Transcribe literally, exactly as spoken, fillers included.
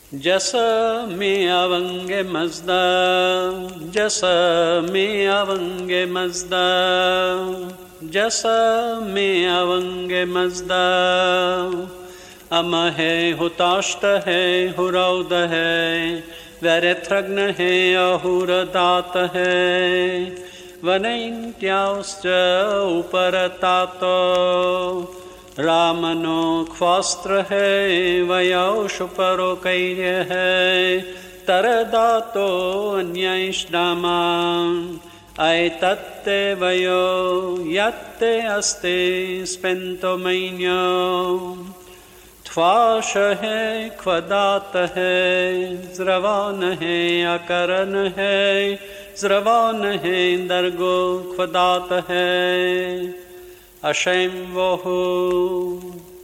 जस में अवंगे मजदा, जस में अवंगे मजदा, जस में अवंगे मजदा। अम है हुताष्ट है हुरौद है, वैरथ्रग्न है अहुरदात है। वनैन्त्याश्च उपरतातो, रामनो ख्वास्त्र है वयोषुपरो कैर्य है। तरदातो अन्यैष्णामां, ऐतत्ते वयो यत्ते अस्ते स्पेन्तो मैन्यो। ख्वाश है ख्वदात है, ज्रवान है अकरन है, ज्रवान है दर्गो ख्वदात है। अशैम वोहु